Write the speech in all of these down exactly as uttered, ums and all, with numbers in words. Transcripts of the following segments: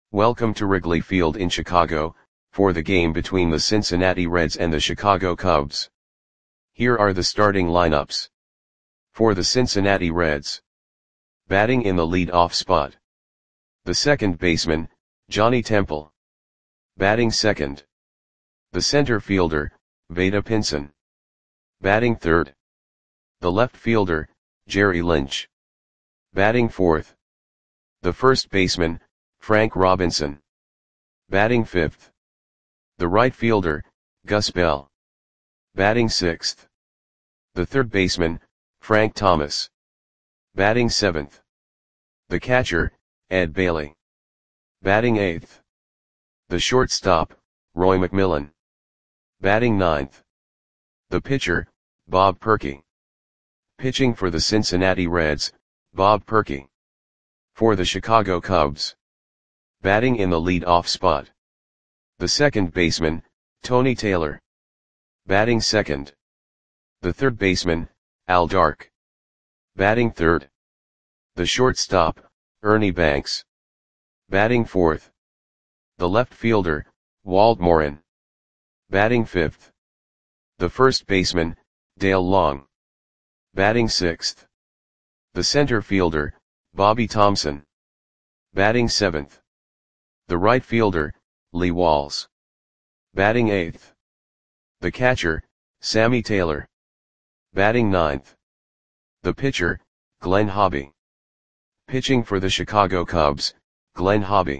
Welcome to Wrigley Field in Chicago, for the game between the Cincinnati Reds and the Chicago Cubs. Here are the starting lineups. For the Cincinnati Reds. Batting in the lead-off spot. The second baseman, Johnny Temple. Batting second. The center fielder, Vada Pinson. Batting third. The left fielder, Jerry Lynch. Batting fourth. The first baseman, Frank Robinson. Batting fifth. The right fielder, Gus Bell. Batting sixth. The third baseman, Frank Thomas. Batting seventh. The catcher, Ed Bailey. Batting eighth. The shortstop, Roy McMillan. Batting ninth. The pitcher, Bob Perky. Pitching for the Cincinnati Reds, Bob Perky. For the Chicago Cubs. Batting in the lead-off spot. The second baseman, Tony Taylor. Batting second. The third baseman, Al Dark. Batting third. The shortstop, Ernie Banks. Batting fourth. The left fielder, Walt Morin. Batting fifth. The first baseman, Dale Long. Batting sixth. The center fielder, Bobby Thompson. Batting seventh. The right fielder, Lee Walls. Batting eighth. The catcher, Sammy Taylor. Batting ninth. The pitcher, Glenn Hobby. Pitching for the Chicago Cubs, Glenn Hobby.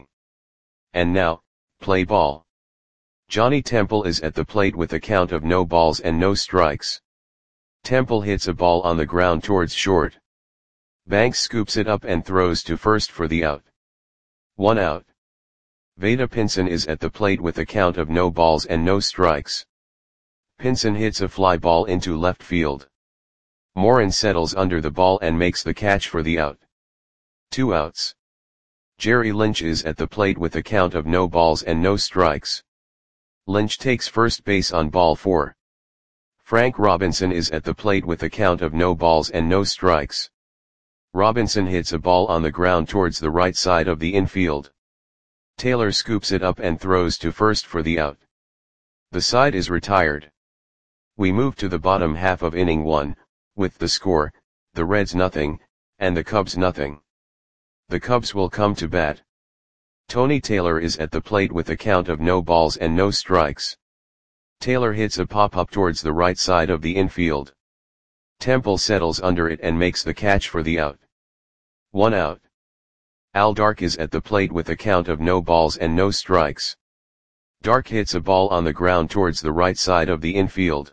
And now, play ball. Johnny Temple is at the plate with a count of no balls and no strikes. Temple hits a ball on the ground towards short. Banks scoops it up and throws to first for the out. One out. Vada Pinson is at the plate with a count of no balls and no strikes. Pinson hits a fly ball into left field. Morin settles under the ball and makes the catch for the out. Two outs. Jerry Lynch is at the plate with a count of no balls and no strikes. Lynch takes first base on ball four. Frank Robinson is at the plate with a count of no balls and no strikes. Robinson hits a ball on the ground towards the right side of the infield. Taylor scoops it up and throws to first for the out. The side is retired. We move to the bottom half of inning one, with the score, the Reds nothing, and the Cubs nothing. The Cubs will come to bat. Tony Taylor is at the plate with a count of no balls and no strikes. Taylor hits a pop-up towards the right side of the infield. Temple settles under it and makes the catch for the out. One out. Al Dark is at the plate with a count of no balls and no strikes. Dark hits a ball on the ground towards the right side of the infield.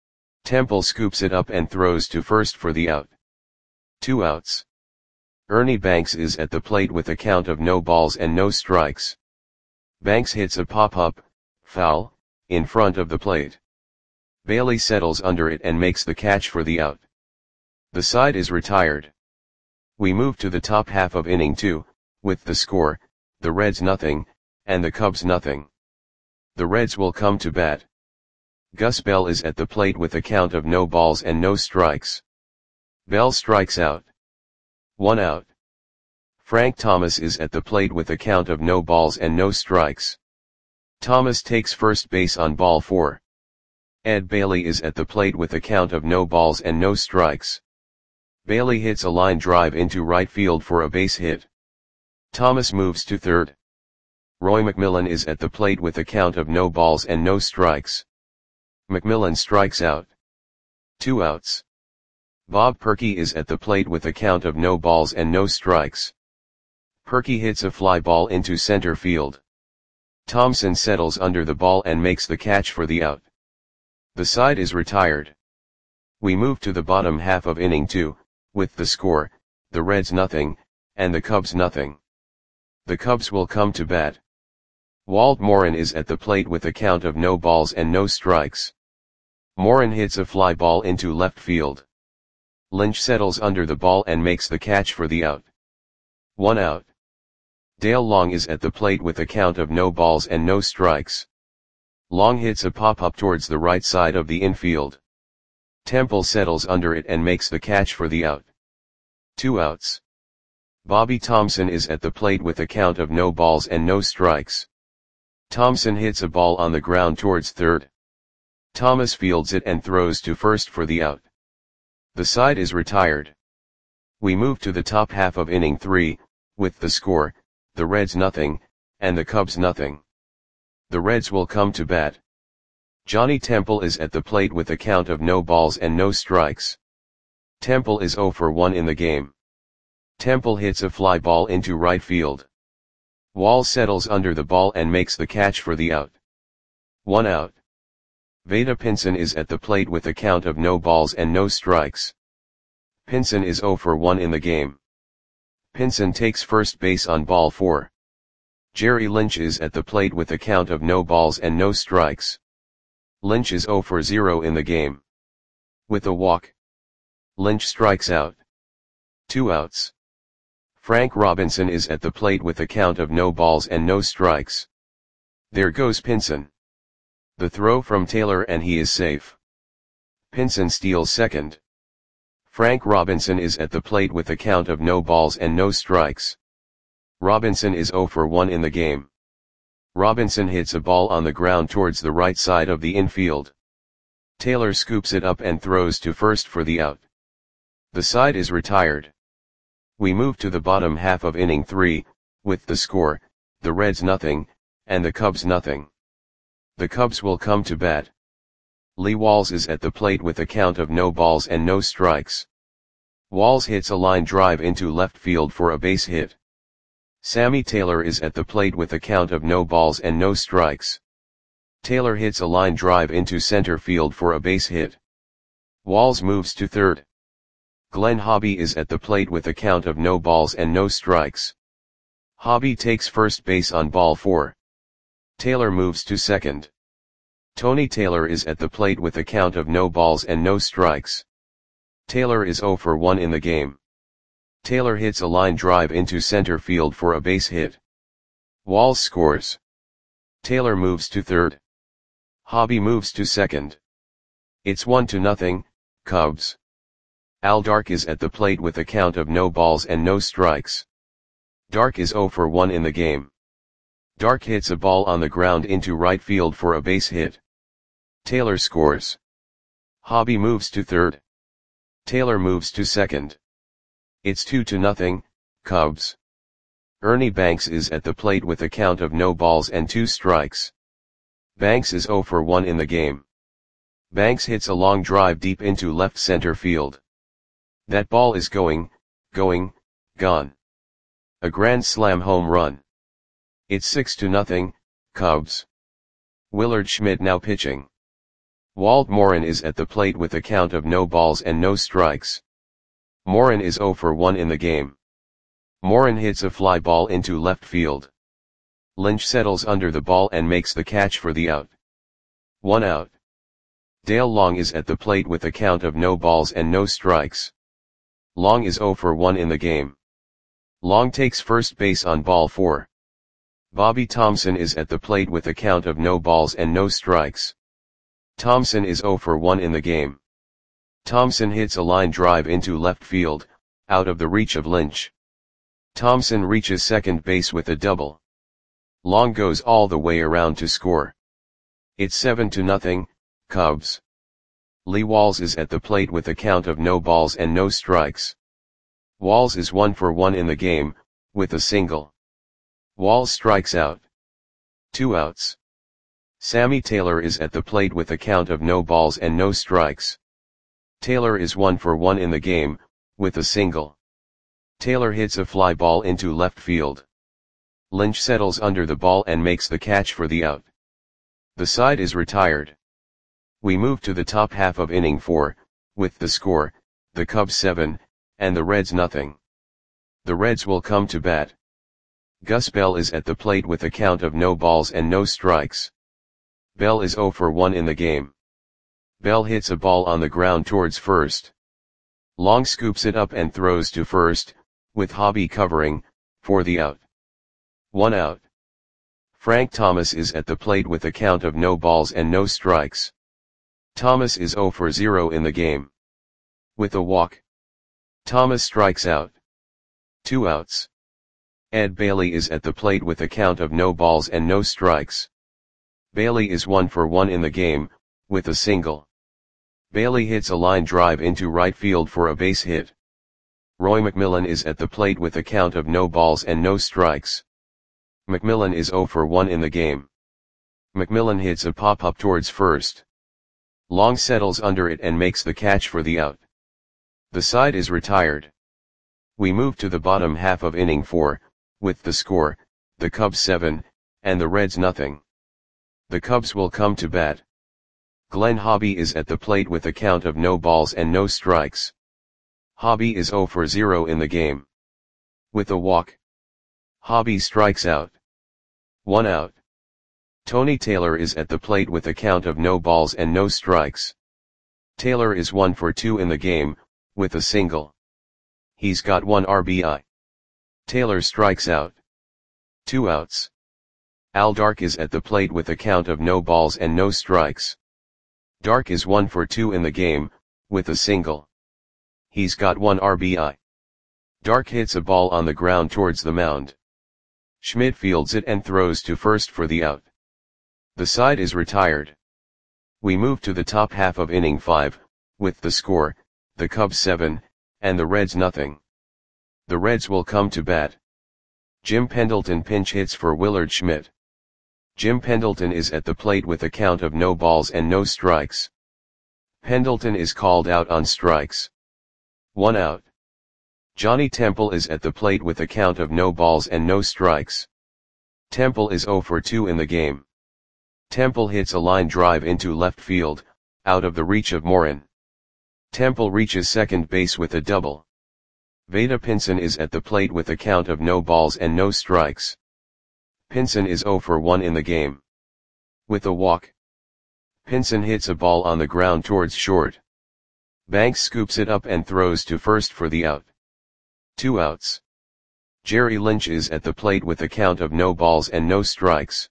Temple scoops it up and throws to first for the out. Two outs. Ernie Banks is at the plate with a count of no balls and no strikes. Banks hits a pop-up, foul, in front of the plate. Bailey settles under it and makes the catch for the out. The side is retired. We move to the top half of inning two, with the score, the Reds nothing, and the Cubs nothing. The Reds will come to bat. Gus Bell is at the plate with a count of no balls and no strikes. Bell strikes out. One out. Frank Thomas is at the plate with a count of no balls and no strikes. Thomas takes first base on ball four. Ed Bailey is at the plate with a count of no balls and no strikes. Bailey hits a line drive into right field for a base hit. Thomas moves to third. Roy McMillan is at the plate with a count of no balls and no strikes. McMillan strikes out. Two outs. Bob Perky is at the plate with a count of no balls and no strikes. Perky hits a fly ball into center field. Thompson settles under the ball and makes the catch for the out. The side is retired. We move to the bottom half of inning two, with the score, the Reds nothing, and the Cubs nothing. The Cubs will come to bat. Walt Morin is at the plate with a count of no balls and no strikes. Morin hits a fly ball into left field. Lynch settles under the ball and makes the catch for the out. One out. Dale Long is at the plate with a count of no balls and no strikes. Long hits a pop-up towards the right side of the infield. Temple settles under it and makes the catch for the out. Two outs. Bobby Thomson is at the plate with a count of no balls and no strikes. Thomson hits a ball on the ground towards third. Thomas fields it and throws to first for the out. The side is retired. We move to the top half of inning three, with the score, the Reds nothing, and the Cubs nothing. The Reds will come to bat. Johnny Temple is at the plate with a count of no balls and no strikes. Temple is oh for one in the game. Temple hits a fly ball into right field. Wall settles under the ball and makes the catch for the out. One out. Vada Pinson is at the plate with a count of no balls and no strikes. Pinson is oh for one in the game. Pinson takes first base on ball four. Jerry Lynch is at the plate with a count of no balls and no strikes. Lynch is oh for zero in the game. With a walk, Lynch strikes out. Two outs. Frank Robinson is at the plate with a count of no balls and no strikes. There goes Pinson. The throw from Taylor and he is safe. Pinson steals second. Frank Robinson is at the plate with a count of no balls and no strikes. Robinson is oh for one in the game. Robinson hits a ball on the ground towards the right side of the infield. Taylor scoops it up and throws to first for the out. The side is retired. We move to the bottom half of inning three, with the score, the Reds nothing, and the Cubs nothing. The Cubs will come to bat. Lee Walls is at the plate with a count of no balls and no strikes. Walls hits a line drive into left field for a base hit. Sammy Taylor is at the plate with a count of no balls and no strikes. Taylor hits a line drive into center field for a base hit. Walls moves to third. Glenn Hobby is at the plate with a count of no balls and no strikes. Hobby takes first base on ball four. Taylor moves to second. Tony Taylor is at the plate with a count of no balls and no strikes. Taylor is oh for one in the game. Taylor hits a line drive into center field for a base hit. Walls scores. Taylor moves to third. Hobby moves to second. It's one to nothing, Cubs. Al Dark is at the plate with a count of no balls and no strikes. Dark is oh for one in the game. Dark hits a ball on the ground into right field for a base hit. Taylor scores. Hobby moves to third. Taylor moves to second. It's two to nothing, Cubs. Ernie Banks is at the plate with a count of no balls and two strikes. Banks is oh for one in the game. Banks hits a long drive deep into left center field. That ball is going, going, gone. A grand slam home run. It's six to nothing, Cubs. Willard Schmidt now pitching. Walt Morin is at the plate with a count of no balls and no strikes. Morin is oh for one in the game. Morin hits a fly ball into left field. Lynch settles under the ball and makes the catch for the out. One out. Dale Long is at the plate with a count of no balls and no strikes. Long is oh for one in the game. Long takes first base on ball four. Bobby Thomson is at the plate with a count of no balls and no strikes. Thomson is oh for one in the game. Thomson hits a line drive into left field, out of the reach of Lynch. Thomson reaches second base with a double. Long goes all the way around to score. It's seven to nothing, Cubs. Lee Walls is at the plate with a count of no balls and no strikes. Walls is one for one in the game, with a single. Walls strikes out. Two outs. Sammy Taylor is at the plate with a count of no balls and no strikes. Taylor is one for one in the game, with a single. Taylor hits a fly ball into left field. Lynch settles under the ball and makes the catch for the out. The side is retired. We move to the top half of inning four, with the score, the Cubs seven, and the Reds nothing. The Reds will come to bat. Gus Bell is at the plate with a count of no balls and no strikes. Bell is oh for one in the game. Bell hits a ball on the ground towards first. Long scoops it up and throws to first, with Hobby covering, for the out. One out. Frank Thomas is at the plate with a count of no balls and no strikes. Thomas is oh for zero in the game. With a walk, Thomas strikes out. Two outs. Ed Bailey is at the plate with a count of no balls and no strikes. Bailey is one for one in the game, with a single. Bailey hits a line drive into right field for a base hit. Roy McMillan is at the plate with a count of no balls and no strikes. McMillan is zero for one in the game. McMillan hits a pop-up towards first. Long settles under it and makes the catch for the out. The side is retired. We move to the bottom half of inning four, with the score, the Cubs seven, and the Reds nothing. The Cubs will come to bat. Glenn Hobby is at the plate with a count of no balls and no strikes. Hobby is zero for zero in the game. With a walk, Hobby strikes out. One out. Tony Taylor is at the plate with a count of no balls and no strikes. Taylor is one for two in the game, with a single. He's got one R B I. Taylor strikes out. Two outs. Al Dark is at the plate with a count of no balls and no strikes. Dark is one for two in the game, with a single. He's got one R B I. Dark hits a ball on the ground towards the mound. Schmidt fields it and throws to first for the out. The side is retired. We move to the top half of inning five, with the score, the Cubs seven, and the Reds nothing. The Reds will come to bat. Jim Pendleton pinch hits for Willard Schmidt. Jim Pendleton is at the plate with a count of no balls and no strikes. Pendleton is called out on strikes. One out. Johnny Temple is at the plate with a count of no balls and no strikes. Temple is zero for two in the game. Temple hits a line drive into left field, out of the reach of Morin. Temple reaches second base with a double. Vada Pinson is at the plate with a count of no balls and no strikes. Pinson is zero for one in the game. With a walk, Pinson hits a ball on the ground towards short. Banks scoops it up and throws to first for the out. Two outs. Jerry Lynch is at the plate with a count of no balls and no strikes.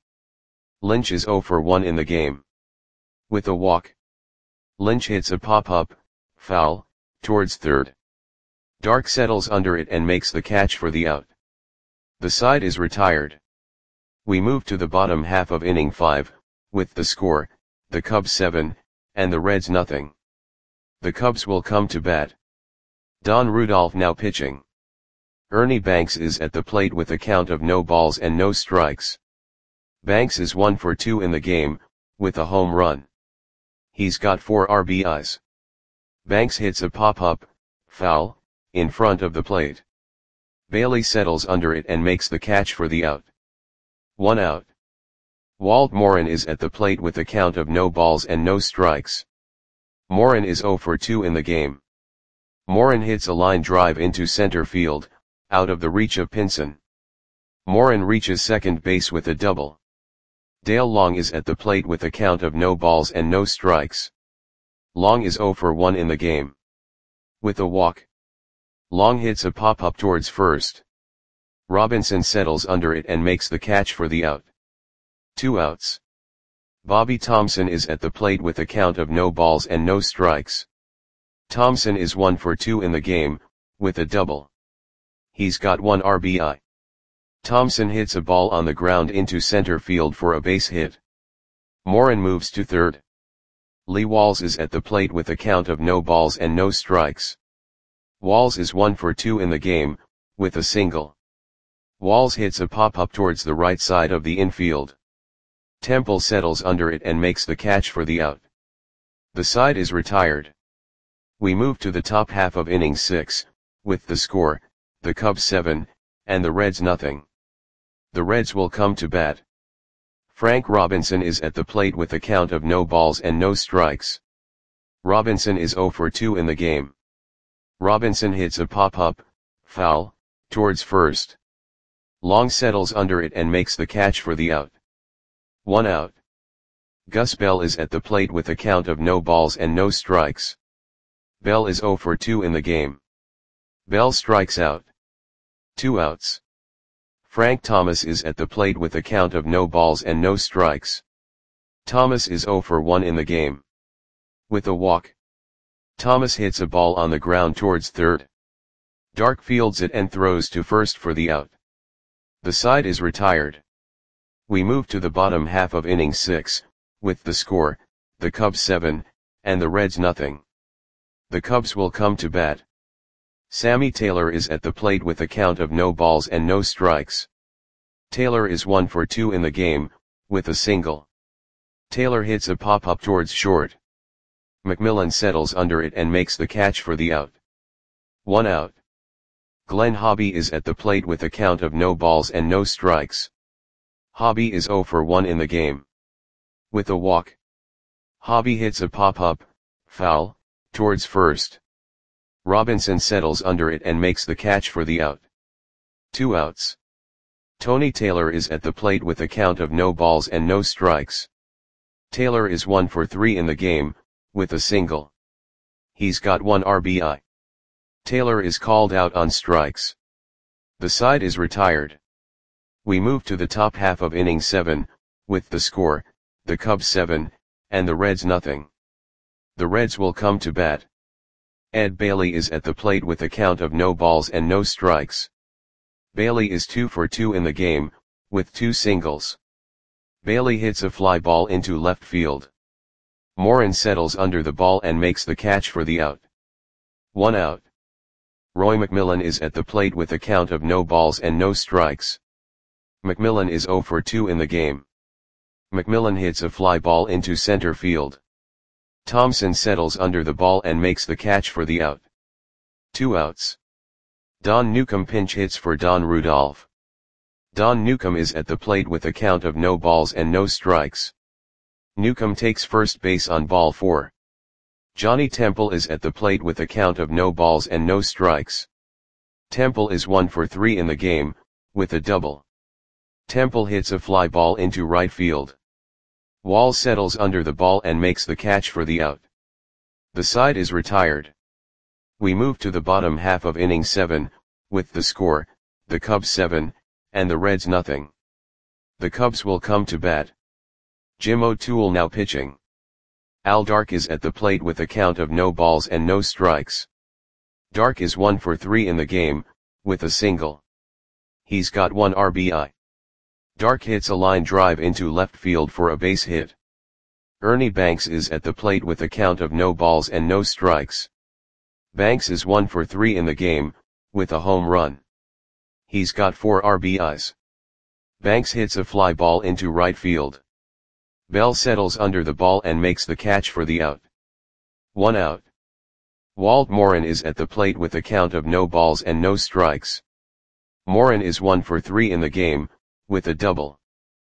Lynch is zero for one in the game. With a walk, Lynch hits a pop-up, foul, towards third. Dark settles under it and makes the catch for the out. The side is retired. We move to the bottom half of inning five, with the score, the Cubs seven, and the Reds nothing. The Cubs will come to bat. Don Rudolph now pitching. Ernie Banks is at the plate with a count of no balls and no strikes. Banks is one for two in the game, with a home run. He's got four R B Is. Banks hits a pop-up, foul, in front of the plate. Bailey settles under it and makes the catch for the out. One out. Walt Morin is at the plate with a count of no balls and no strikes. Morin is zero for two in the game. Morin hits a line drive into center field, out of the reach of Pinson. Morin reaches second base with a double. Dale Long is at the plate with a count of no balls and no strikes. Long is zero for one in the game. With a walk, Long hits a pop-up towards first. Robinson settles under it and makes the catch for the out. Two outs. Bobby Thompson is at the plate with a count of no balls and no strikes. Thompson is one for two in the game, with a double. He's got one R B I. Thompson hits a ball on the ground into center field for a base hit. Morin moves to third. Lee Walls is at the plate with a count of no balls and no strikes. Walls is one for two in the game, with a single. Walls hits a pop-up towards the right side of the infield. Temple settles under it and makes the catch for the out. The side is retired. We move to the top half of inning six, with the score, the Cubs seven, and the Reds nothing. The Reds will come to bat. Frank Robinson is at the plate with a count of no balls and no strikes. Robinson is zero for two in the game. Robinson hits a pop-up, foul, towards first. Long settles under it and makes the catch for the out. One out. Gus Bell is at the plate with a count of no balls and no strikes. Bell is zero for two in the game. Bell strikes out. Two outs. Frank Thomas is at the plate with a count of no balls and no strikes. Thomas is zero for one in the game. With a walk, Thomas hits a ball on the ground towards third. Dark fields it and throws to first for the out. The side is retired. We move to the bottom half of inning six, with the score, the Cubs seven, and the Reds nothing. The Cubs will come to bat. Sammy Taylor is at the plate with a count of no balls and no strikes. Taylor is one for two in the game, with a single. Taylor hits a pop-up towards short. McMillan settles under it and makes the catch for the out. One out. Glenn Hobby is at the plate with a count of no balls and no strikes. Hobby is oh for one in the game. With a walk. Hobby hits a pop-up, foul, towards first. Robinson settles under it and makes the catch for the out. Two outs. Tony Taylor is at the plate with a count of no balls and no strikes. Taylor is one for three in the game, with a single. He's got one R B I. Taylor is called out on strikes. The side is retired. We move to the top half of inning seven, with the score, the Cubs seven, and the Reds nothing. The Reds will come to bat. Ed Bailey is at the plate with a count of no balls and no strikes. Bailey is two for two in the game, with two singles. Bailey hits a fly ball into left field. Morin settles under the ball and makes the catch for the out. One out. Roy McMillan is at the plate with a count of no balls and no strikes. McMillan is oh for two in the game. McMillan hits a fly ball into center field. Thompson settles under the ball and makes the catch for the out. Two outs. Don Newcomb pinch hits for Don Rudolph. Don Newcomb is at the plate with a count of no balls and no strikes. Newcomb takes first base on ball four. Johnny Temple is at the plate with a count of no balls and no strikes. Temple is one for three in the game, with a double. Temple hits a fly ball into right field. Wall settles under the ball and makes the catch for the out. The side is retired. We move to the bottom half of inning seven, with the score, the Cubs seven, and the Reds nothing. The Cubs will come to bat. Jim O'Toole now pitching. Al Dark is at the plate with a count of no balls and no strikes. Dark is one for three in the game, with a single. He's got one R B I. Dark hits a line drive into left field for a base hit. Ernie Banks is at the plate with a count of no balls and no strikes. Banks is one for three in the game, with a home run. He's got four R B Is. Banks hits a fly ball into right field. Bell settles under the ball and makes the catch for the out. One out. Walt Morin is at the plate with a count of no balls and no strikes. Morin is one for three in the game, with a double.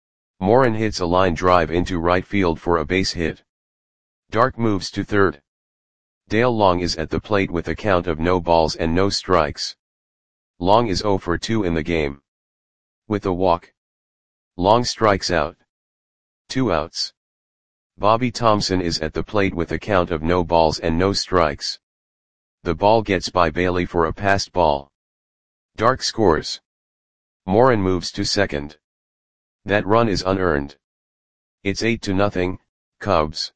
Morin hits a line drive into right field for a base hit. Dark moves to third. Dale Long is at the plate with a count of no balls and no strikes. Long is oh for two in the game. With a walk. Long strikes out. Two outs. Bobby Thompson is at the plate with a count of no balls and no strikes. The ball gets by Bailey for a passed ball. Dark scores. Morin moves to second. That run is unearned. It's eight to nothing, Cubs.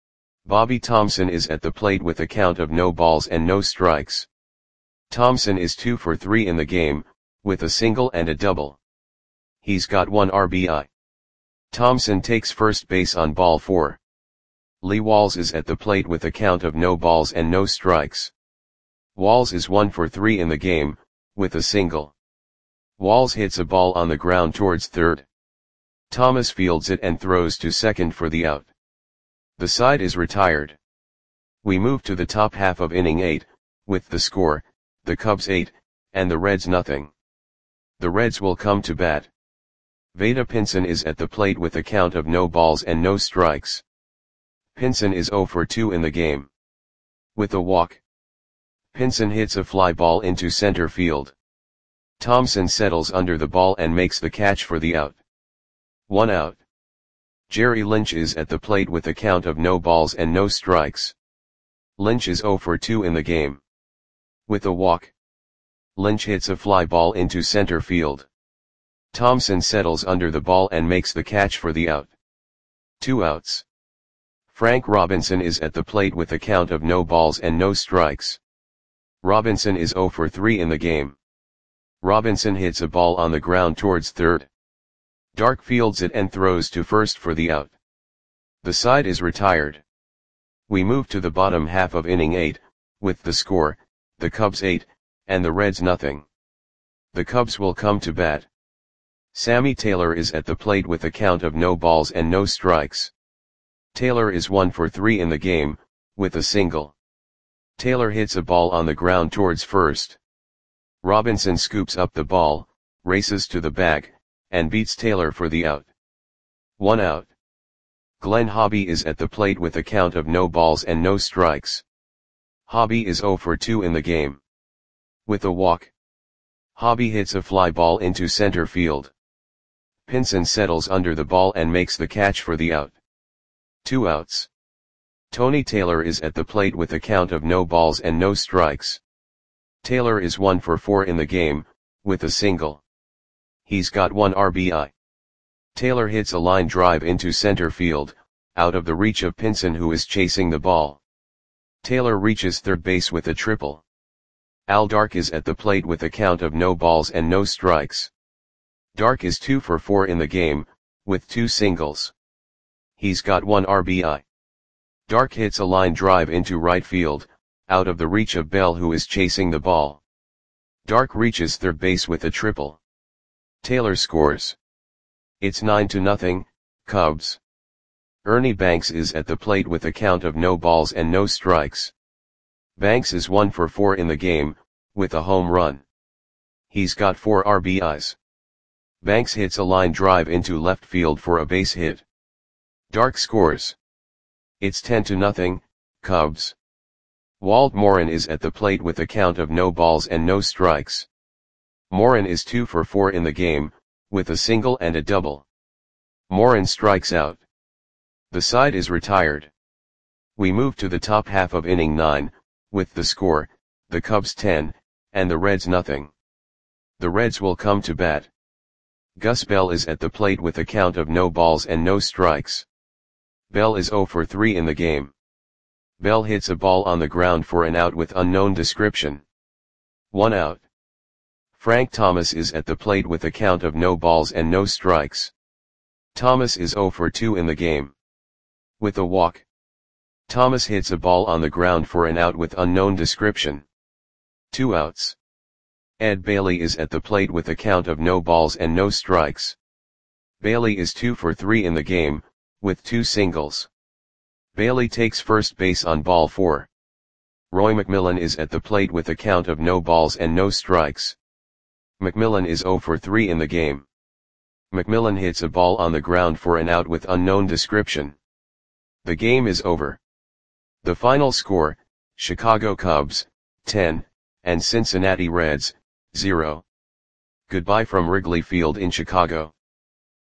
Bobby Thompson is at the plate with a count of no balls and no strikes. Thompson is two for three in the game, with a single and a double. He's got one R B I. Thompson takes first base on ball four. Lee Walls is at the plate with a count of no balls and no strikes. Walls is one for three in the game, with a single. Walls hits a ball on the ground towards third. Thomas fields it and throws to second for the out. The side is retired. We move to the top half of inning eight, with the score, the Cubs eight, and the Reds nothing. The Reds will come to bat. Vada Pinson is at the plate with a count of no balls and no strikes. Pinson is oh for two in the game. With a walk. Pinson hits a fly ball into center field. Thompson settles under the ball and makes the catch for the out. One out. Jerry Lynch is at the plate with a count of no balls and no strikes. Lynch is oh for two in the game. With a walk. Lynch hits a fly ball into center field. Thompson settles under the ball and makes the catch for the out. Two outs. Frank Robinson is at the plate with a count of no balls and no strikes. Robinson is zero for three in the game. Robinson hits a ball on the ground towards third. Dark fields it and throws to first for the out. The side is retired. We move to the bottom half of inning eight, with the score, the Cubs eight, and the Reds nothing. The Cubs will come to bat. Sammy Taylor is at the plate with a count of no balls and no strikes. Taylor is one for three in the game, with a single. Taylor hits a ball on the ground towards first. Robinson scoops up the ball, races to the bag, and beats Taylor for the out. One out. Glenn Hobby is at the plate with a count of no balls and no strikes. Hobby is zero for two in the game. With a walk. Hobby hits a fly ball into center field. Pinson settles under the ball and makes the catch for the out. Two outs. Tony Taylor is at the plate with a count of no balls and no strikes. Taylor is one for four in the game, with a single. He's got one R B I. Taylor hits a line drive into center field, out of the reach of Pinson who is chasing the ball. Taylor reaches third base with a triple. Al Dark is at the plate with a count of no balls and no strikes. Dark is two for four in the game, with two singles. He's got one R B I. Dark hits a line drive into right field, out of the reach of Bell who is chasing the ball. Dark reaches third base with a triple. Taylor scores. It's nine to nothing, Cubs. Ernie Banks is at the plate with a count of no balls and no strikes. Banks is one for four in the game, with a home run. He's got four R B Is. Banks hits a line drive into left field for a base hit. Dark scores. It's ten to nothing, Cubs. Walt Morin is at the plate with a count of no balls and no strikes. Morin is two for four in the game, with a single and a double. Morin strikes out. The side is retired. We move to the top half of inning nine, with the score, the Cubs ten, and the Reds nothing. The Reds will come to bat. Gus Bell is at the plate with a count of no balls and no strikes. Bell is zero for three in the game. Bell hits a ball on the ground for an out with unknown description. One out. Frank Thomas is at the plate with a count of no balls and no strikes. Thomas is zero for two in the game. With a walk. Thomas hits a ball on the ground for an out with unknown description. Two outs. Ed Bailey is at the plate with a count of no balls and no strikes. Bailey is two for three in the game, with two singles. Bailey takes first base on ball four. Roy McMillan is at the plate with a count of no balls and no strikes. McMillan is zero for three in the game. McMillan hits a ball on the ground for an out with unknown description. The game is over. The final score, Chicago Cubs, ten, and Cincinnati Reds, zero. Goodbye from Wrigley Field in Chicago.